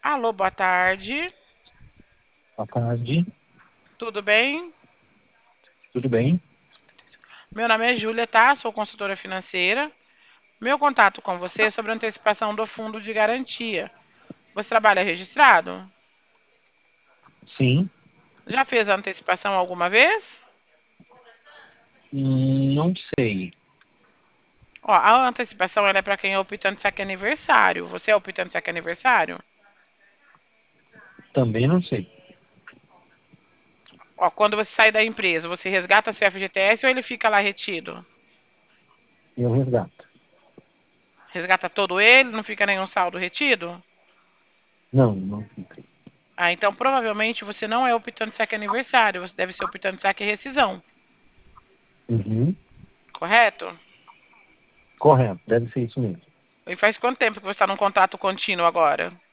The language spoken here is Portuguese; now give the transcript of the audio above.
Alô, boa tarde. Boa tarde, Tudo bem? tudo bem? Meu nome é Júlia, tá? Sou consultora financeira. Meu contato com você é sobre a antecipação do fundo de garantia. Você trabalha registrado? Sim, Já fez a antecipação alguma vez? não sei, Ó, a antecipação ela é para quem é optante saque aniversário. Você é optante saque aniversário? também não sei. Ó, quando você sai da empresa, você resgata seu FGTS ou ele fica lá retido? Eu resgato. Resgata todo ele, não fica nenhum saldo retido? Não, não fica. Ah, então provavelmente você não é optante saque aniversário, você deve ser optante saque rescisão, Uhum, correto? correto, deve ser isso mesmo. E faz quanto tempo que você está num contrato contínuo agora?